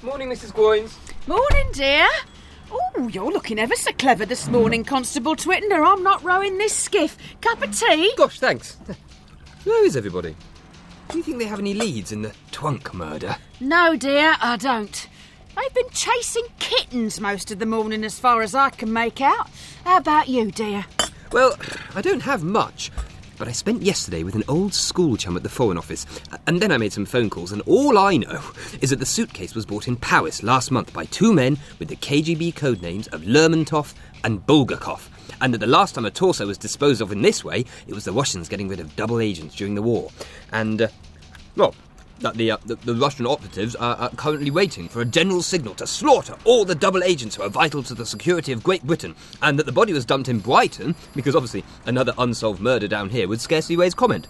Morning, Mrs. Groynes. Morning, dear. Oh, you're looking ever so clever this morning, Constable Twitten, or I'm not rowing this skiff. Cup of tea? Gosh, thanks. Where is everybody? Do you think they have any leads in the Twunk murder? No, dear, I don't. They've been chasing kittens most of the morning as far as I can make out. How about you, dear? Well, I don't have much, but I spent yesterday with an old school chum at the Foreign Office, and then I made some phone calls, and all I know is that the suitcase was bought in Powys last month by two men with the KGB code names of Lermontov and Bulgakov, and that the last time a torso was disposed of in this way, it was the Russians getting rid of double agents during the war. And, that the Russian operatives are currently waiting for a general signal to slaughter all the double agents who are vital to the security of Great Britain, and that the body was dumped in Brighton, because obviously another unsolved murder down here would scarcely raise comment.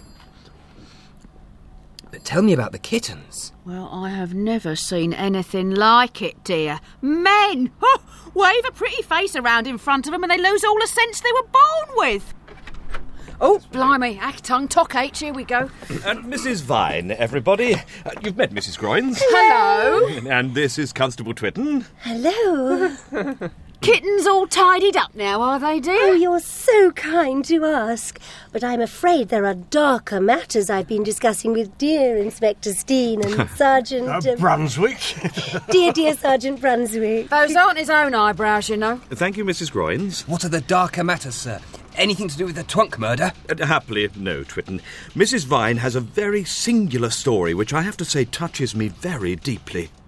But tell me about the kittens. Well, I have never seen anything like it, dear. Men! Oh, wave a pretty face around in front of them and they lose all the sense they were born with. Oh, blimey, tongue talk H, here we go. And Mrs. Vine, everybody. You've met Mrs. Groynes. Hello. And this is Constable Twitten. Hello. Kittens all tidied up now, are they, dear? Oh, you're so kind to ask. But I'm afraid there are darker matters I've been discussing with dear Inspector Steen and Sergeant... Brunswick. dear Sergeant Brunswick. Those aren't his own eyebrows, you know. Thank you, Mrs. Groynes. What are the darker matters, sir? Anything to do with the Twunk murder? Happily, no, Twitten. Mrs. Vine has a very singular story which I have to say touches me very deeply.